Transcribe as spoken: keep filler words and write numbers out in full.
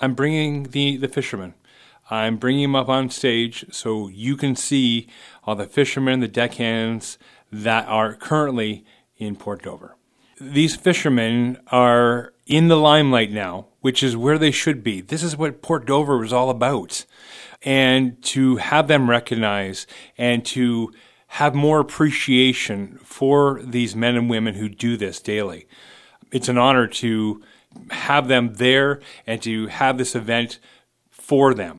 I'm bringing the, the fishermen. I'm bringing them up on stage so you can see all the fishermen, the deckhands that are currently in Port Dover. These fishermen are in the limelight now, which is where they should be. This is what Port Dover was all about. And to have them recognized and to have more appreciation for these men and women who do this daily. It's an honor to have them there and to have this event for them.